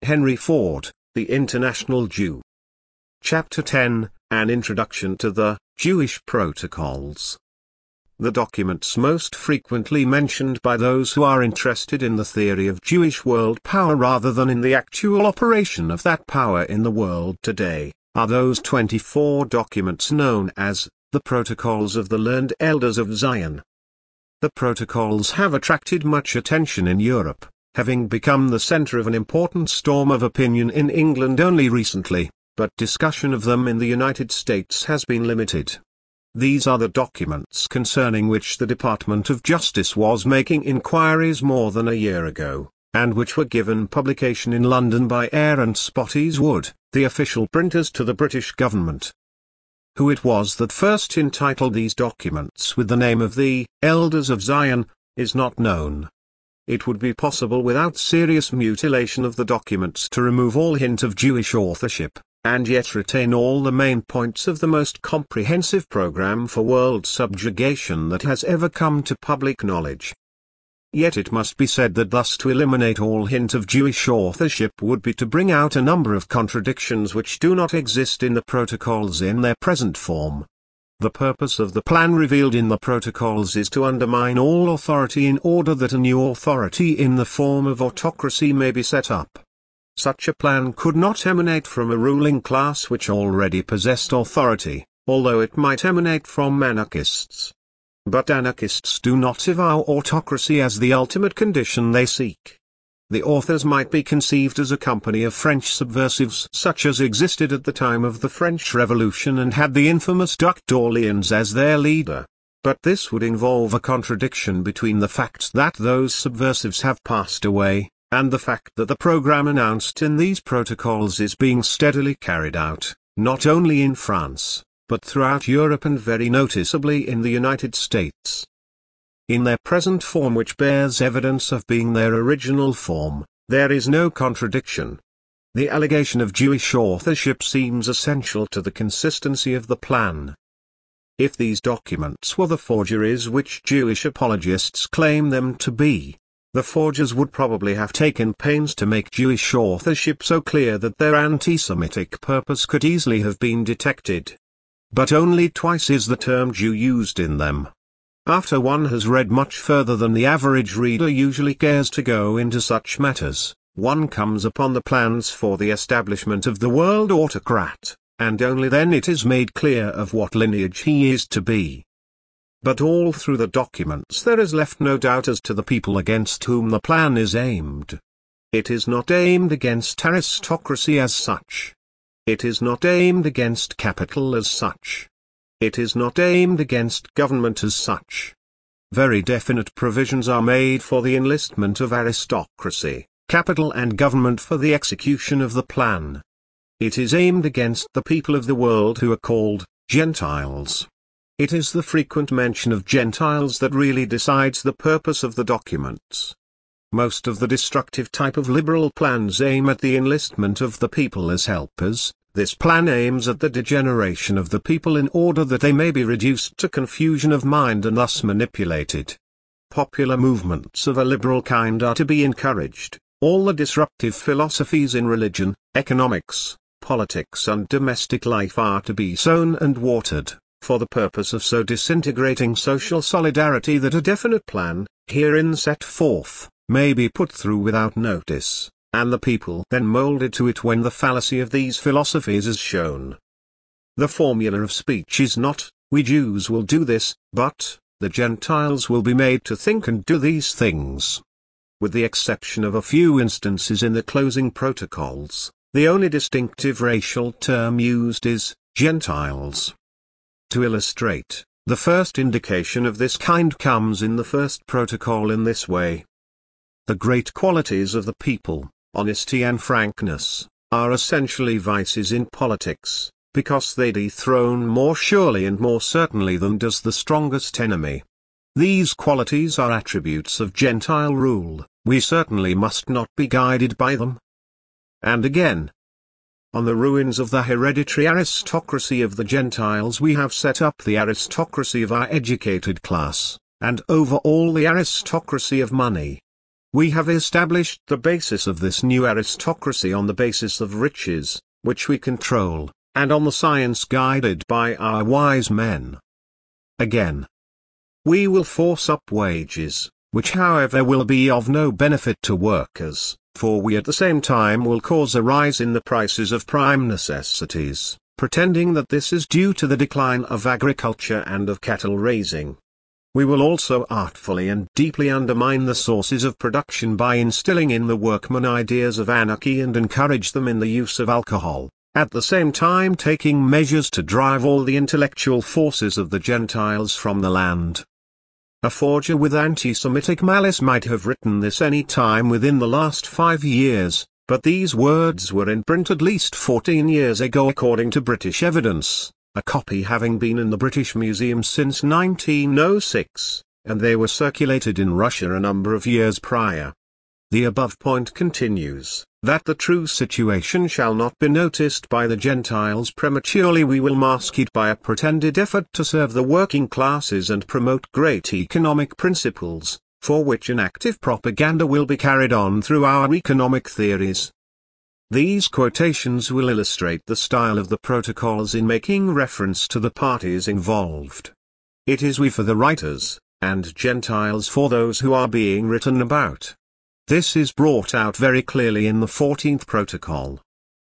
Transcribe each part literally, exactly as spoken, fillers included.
Henry Ford, The International Jew. Chapter ten, An Introduction to the Jewish Protocols. The documents most frequently mentioned by those who are interested in the theory of Jewish world power rather than in the actual operation of that power in the world today, are those twenty-four documents known as the Protocols of the Learned Elders of Zion. The Protocols have attracted much attention in Europe, having become the center of an important storm of opinion in England only recently, but discussion of them in the United States has been limited. These are the documents concerning which the Department of Justice was making inquiries more than a year ago, and which were given publication in London by Eyre and Spottiswoode, the official printers to the British government. Who it was that first entitled these documents with the name of the Elders of Zion, is not known. It would be possible without serious mutilation of the documents to remove all hint of Jewish authorship, and yet retain all the main points of the most comprehensive program for world subjugation that has ever come to public knowledge. Yet it must be said that thus to eliminate all hint of Jewish authorship would be to bring out a number of contradictions which do not exist in the protocols in their present form. The purpose of the plan revealed in the protocols is to undermine all authority in order that a new authority in the form of autocracy may be set up. Such a plan could not emanate from a ruling class which already possessed authority, although it might emanate from anarchists. But anarchists do not avow autocracy as the ultimate condition they seek. The authors might be conceived as a company of French subversives such as existed at the time of the French Revolution and had the infamous Duc d'Orléans as their leader. But this would involve a contradiction between the fact that those subversives have passed away, and the fact that the program announced in these protocols is being steadily carried out, not only in France, but throughout Europe and very noticeably in the United States. In their present form, which bears evidence of being their original form, there is no contradiction. The allegation of Jewish authorship seems essential to the consistency of the plan. If these documents were the forgeries which Jewish apologists claim them to be, the forgers would probably have taken pains to make Jewish authorship so clear that their anti-Semitic purpose could easily have been detected. But only twice is the term Jew used in them. After one has read much further than the average reader usually cares to go into such matters, one comes upon the plans for the establishment of the world autocrat, and only then it is made clear of what lineage he is to be. But all through the documents there is left no doubt as to the people against whom the plan is aimed. It is not aimed against aristocracy as such. It is not aimed against capital as such. It is not aimed against government as such. Very definite provisions are made for the enlistment of aristocracy, capital and government for the execution of the plan. It is aimed against the people of the world who are called Gentiles. It is the frequent mention of Gentiles that really decides the purpose of the documents. Most of the destructive type of liberal plans aim at the enlistment of the people as helpers. This plan aims at the degeneration of the people in order that they may be reduced to confusion of mind and thus manipulated. Popular movements of a liberal kind are to be encouraged. All the disruptive philosophies in religion, economics, politics and domestic life are to be sown and watered, for the purpose of so disintegrating social solidarity that a definite plan, herein set forth, may be put through without notice, and the people then molded to it when the fallacy of these philosophies is shown. The formula of speech is not, we Jews will do this, but, the Gentiles will be made to think and do these things. With the exception of a few instances in the closing protocols, the only distinctive racial term used is, Gentiles. To illustrate, the first indication of this kind comes in the first protocol in this way. The great qualities of the people, honesty and frankness, are essentially vices in politics, because they dethrone more surely and more certainly than does the strongest enemy. These qualities are attributes of Gentile rule, we certainly must not be guided by them. And again, on the ruins of the hereditary aristocracy of the Gentiles we have set up the aristocracy of our educated class, and over all the aristocracy of money. We have established the basis of this new aristocracy on the basis of riches, which we control, and on the science guided by our wise men. Again, we will force up wages, which however will be of no benefit to workers, for we at the same time will cause a rise in the prices of prime necessities, pretending that this is due to the decline of agriculture and of cattle raising. We will also artfully and deeply undermine the sources of production by instilling in the workmen ideas of anarchy and encourage them in the use of alcohol, at the same time taking measures to drive all the intellectual forces of the Gentiles from the land. A forger with anti-Semitic malice might have written this any time within the last five years, but these words were in print at least fourteen years ago according to British evidence, a copy having been in the British Museum since nineteen oh six, and they were circulated in Russia a number of years prior. The above point continues, that the true situation shall not be noticed by the Gentiles prematurely. We will mask it by a pretended effort to serve the working classes and promote great economic principles, for which an active propaganda will be carried on through our economic theories. These quotations will illustrate the style of the protocols in making reference to the parties involved. It is we for the writers, and Gentiles for those who are being written about. This is brought out very clearly in the fourteenth protocol.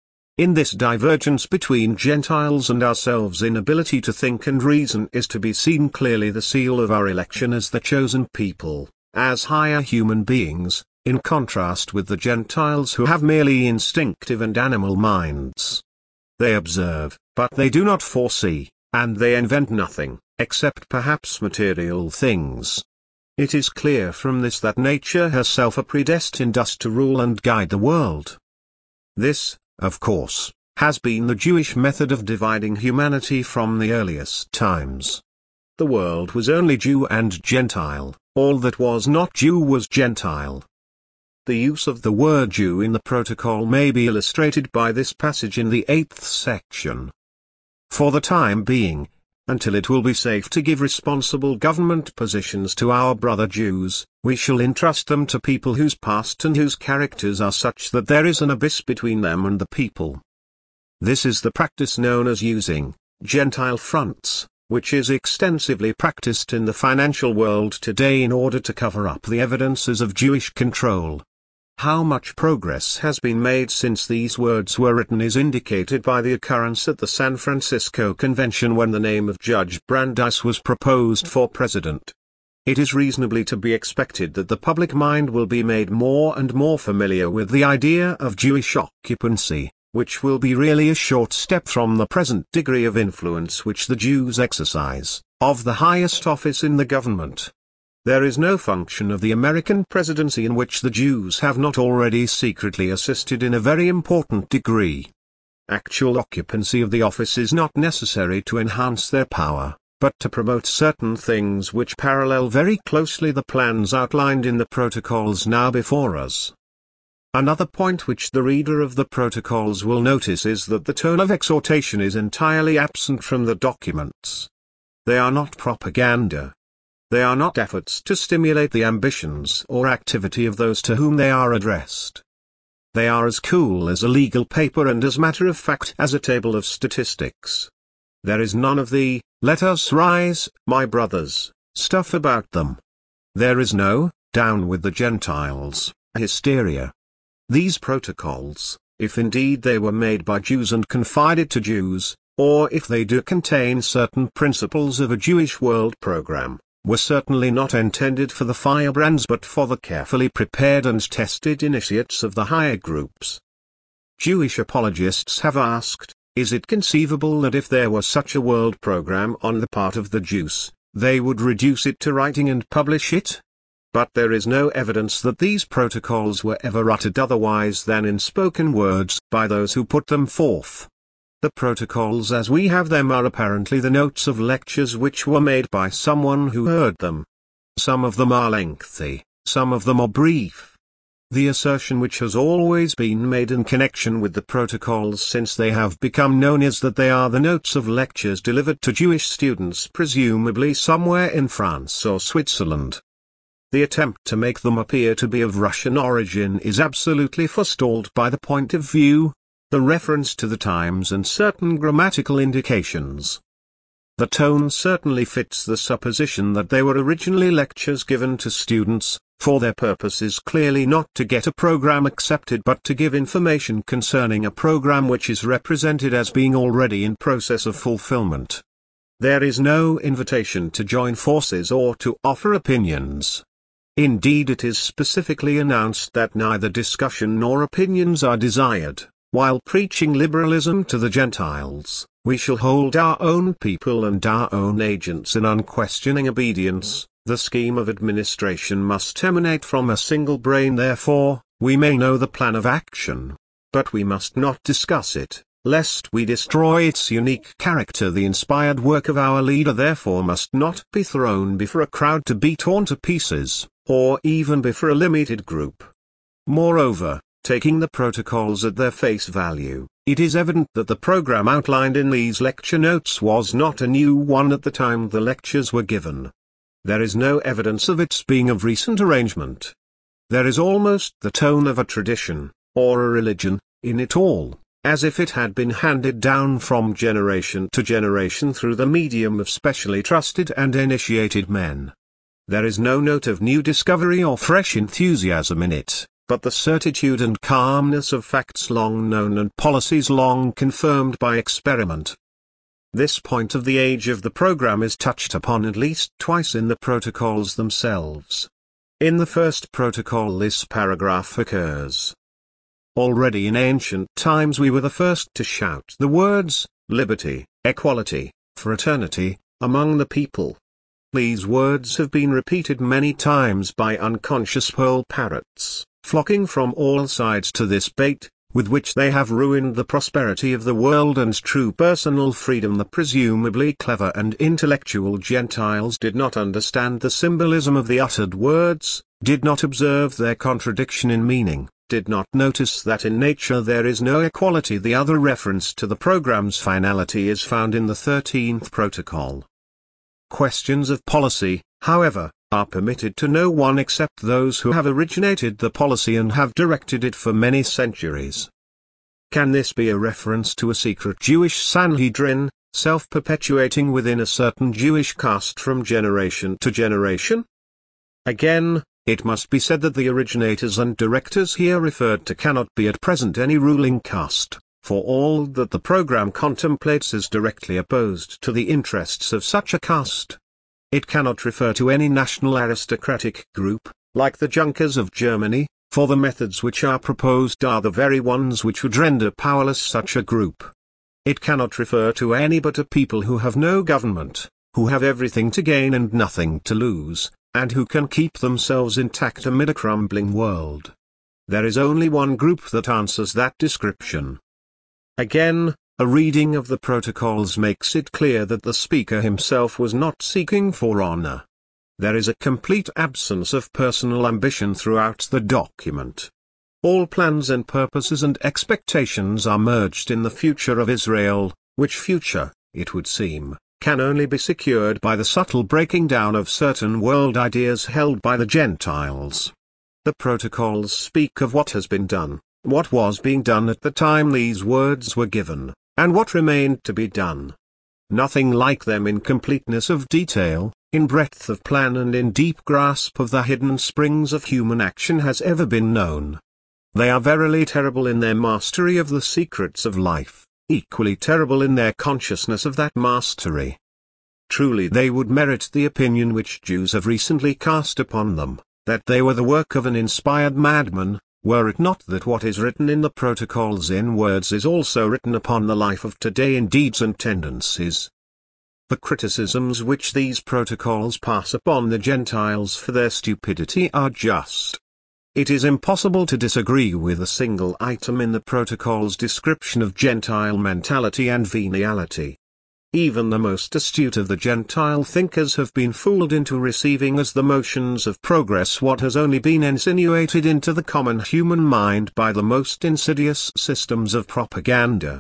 In this divergence between Gentiles and ourselves in ability to think and reason is to be seen clearly the seal of our election as the chosen people, as higher human beings, in contrast with the Gentiles who have merely instinctive and animal minds. They observe, but they do not foresee, and they invent nothing, except perhaps material things. It is clear from this that nature herself predestined us to rule and guide the world. This, of course, has been the Jewish method of dividing humanity from the earliest times. The world was only Jew and Gentile, all that was not Jew was Gentile. The use of the word Jew in the protocol may be illustrated by this passage in the eighth section. For the time being, until it will be safe to give responsible government positions to our brother Jews, we shall entrust them to people whose past and whose characters are such that there is an abyss between them and the people. This is the practice known as using Gentile fronts, which is extensively practiced in the financial world today in order to cover up the evidences of Jewish control. How much progress has been made since these words were written is indicated by the occurrence at the San Francisco Convention when the name of Judge Brandeis was proposed for president. It is reasonably to be expected that the public mind will be made more and more familiar with the idea of Jewish occupancy, which will be really a short step from the present degree of influence which the Jews exercise, of the highest office in the government. There is no function of the American presidency in which the Jews have not already secretly assisted in a very important degree. Actual occupancy of the office is not necessary to enhance their power, but to promote certain things which parallel very closely the plans outlined in the protocols now before us. Another point which the reader of the protocols will notice is that the tone of exhortation is entirely absent from the documents. They are not propaganda. They are not efforts to stimulate the ambitions or activity of those to whom they are addressed. They are as cool as a legal paper and as matter of fact as a table of statistics. There is none of the, "Let us rise, my brothers," stuff about them. There is no, "Down with the Gentiles," hysteria. These protocols, if indeed they were made by Jews and confided to Jews, or if they do contain certain principles of a Jewish world program, were certainly not intended for the firebrands but for the carefully prepared and tested initiates of the higher groups. Jewish apologists have asked, is it conceivable that if there were such a world program on the part of the Jews, they would reduce it to writing and publish it? But there is no evidence that these protocols were ever uttered otherwise than in spoken words by those who put them forth. The protocols as we have them are apparently the notes of lectures which were made by someone who heard them. Some of them are lengthy, some of them are brief. The assertion which has always been made in connection with the protocols since they have become known is that they are the notes of lectures delivered to Jewish students presumably somewhere in France or Switzerland. The attempt to make them appear to be of Russian origin is absolutely forestalled by the point of view, the reference to the times and certain grammatical indications. The tone certainly fits the supposition that they were originally lectures given to students, for their purpose is clearly not to get a program accepted but to give information concerning a program which is represented as being already in process of fulfillment. There is no invitation to join forces or to offer opinions. Indeed, it is specifically announced that neither discussion nor opinions are desired. While preaching liberalism to the Gentiles, we shall hold our own people and our own agents in unquestioning obedience. The scheme of administration must emanate from a single brain. Therefore, we may know the plan of action, but we must not discuss it, lest we destroy its unique character. The inspired work of our leader therefore must not be thrown before a crowd to be torn to pieces, or even before a limited group. Moreover, taking the protocols at their face value, it is evident that the program outlined in these lecture notes was not a new one at the time the lectures were given. There is no evidence of its being of recent arrangement. There is almost the tone of a tradition, or a religion, in it all, as if it had been handed down from generation to generation through the medium of specially trusted and initiated men. There is no note of new discovery or fresh enthusiasm in it, but the certitude and calmness of facts long known and policies long confirmed by experiment. This point of the age of the program is touched upon at least twice in the protocols themselves. In the first protocol this paragraph occurs. Already in ancient times we were the first to shout the words, liberty, equality, fraternity, among the people. These words have been repeated many times by unconscious poll parrots, flocking from all sides to this bait, with which they have ruined the prosperity of the world and true personal freedom. The presumably clever and intellectual Gentiles did not understand the symbolism of the uttered words, did not observe their contradiction in meaning, did not notice that in nature there is no equality. The other reference to the program's finality is found in the thirteenth protocol. Questions of policy, however, are permitted to no one except those who have originated the policy and have directed it for many centuries. Can this be a reference to a secret Jewish Sanhedrin, self-perpetuating within a certain Jewish caste from generation to generation? Again, it must be said that the originators and directors here referred to cannot be at present any ruling caste, for all that the program contemplates is directly opposed to the interests of such a caste. It cannot refer to any national aristocratic group, like the Junkers of Germany, for the methods which are proposed are the very ones which would render powerless such a group. It cannot refer to any but a people who have no government, who have everything to gain and nothing to lose, and who can keep themselves intact amid a crumbling world. There is only one group that answers that description. Again, a reading of the protocols makes it clear that the speaker himself was not seeking for honor. There is a complete absence of personal ambition throughout the document. All plans and purposes and expectations are merged in the future of Israel, which future, it would seem, can only be secured by the subtle breaking down of certain world ideas held by the Gentiles. The protocols speak of what has been done, what was being done at the time these words were given, and what remained to be done. Nothing like them in completeness of detail, in breadth of plan and in deep grasp of the hidden springs of human action has ever been known. They are verily terrible in their mastery of the secrets of life, equally terrible in their consciousness of that mastery. Truly they would merit the opinion which Jews have recently cast upon them, that they were the work of an inspired madman, were it not that what is written in the protocols in words is also written upon the life of today in deeds and tendencies. The criticisms which these protocols pass upon the Gentiles for their stupidity are just. It is impossible to disagree with a single item in the protocol's description of Gentile mentality and venality. Even the most astute of the Gentile thinkers have been fooled into receiving as the motions of progress what has only been insinuated into the common human mind by the most insidious systems of propaganda.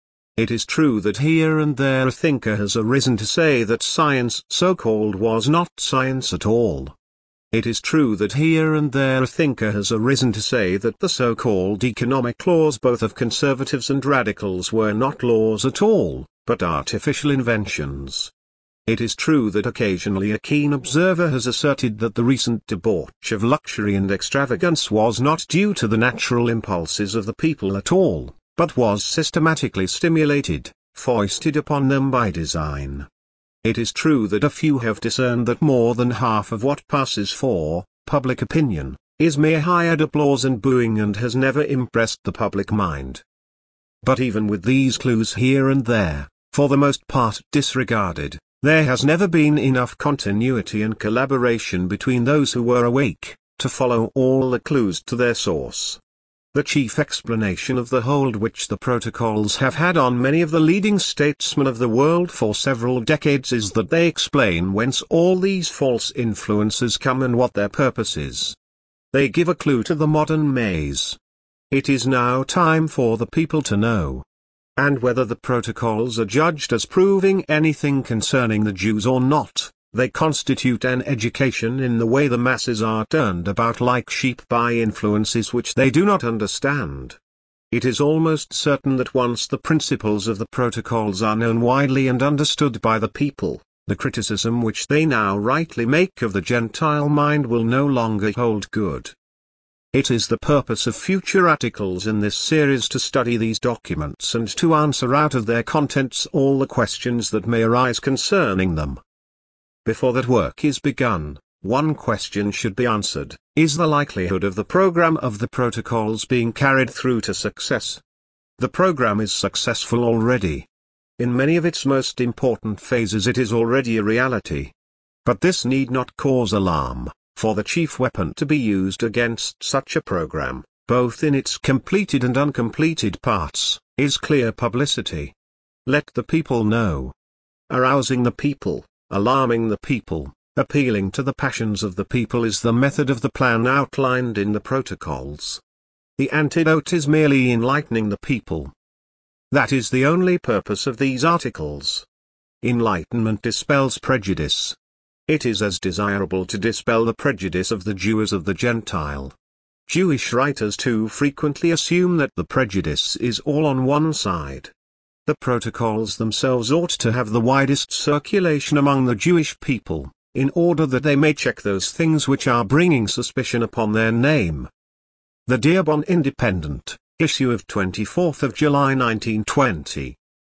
It is true that here and there a thinker has arisen to say that science so-called was not science at all. It is true that here and there a thinker has arisen to say that the so-called economic laws both of conservatives and radicals were not laws at all, but artificial inventions. It is true that occasionally a keen observer has asserted that the recent debauch of luxury and extravagance was not due to the natural impulses of the people at all, but was systematically stimulated, foisted upon them by design. It is true that a few have discerned that more than half of what passes for public opinion is mere hired applause and booing and has never impressed the public mind. But even with these clues here and there, for the most part disregarded, there has never been enough continuity and collaboration between those who were awake to follow all the clues to their source. The chief explanation of the hold which the protocols have had on many of the leading statesmen of the world for several decades is that they explain whence all these false influences come and what their purpose is. They give a clue to the modern maze. It is now time for the people to know. And whether the protocols are judged as proving anything concerning the Jews or not, they constitute an education in the way the masses are turned about like sheep by influences which they do not understand. It is almost certain that once the principles of the protocols are known widely and understood by the people, the criticism which they now rightly make of the Gentile mind will no longer hold good. It is the purpose of future articles in this series to study these documents and to answer out of their contents all the questions that may arise concerning them. Before that work is begun, one question should be answered: is the likelihood of the program of the protocols being carried through to success? The program is successful already. In many of its most important phases it is already a reality. But this need not cause alarm, for the chief weapon to be used against such a program, both in its completed and uncompleted parts, is clear publicity. Let the people know. Arousing the people, alarming the people, appealing to the passions of the people is the method of the plan outlined in the protocols. The antidote is merely enlightening the people. That is the only purpose of these articles. Enlightenment dispels prejudice. It is as desirable to dispel the prejudice of the Jew as of the Gentile. Jewish writers too frequently assume that the prejudice is all on one side. The protocols themselves ought to have the widest circulation among the Jewish people, in order that they may check those things which are bringing suspicion upon their name. The Dearborn Independent, issue of twenty-fourth of July nineteen twenty.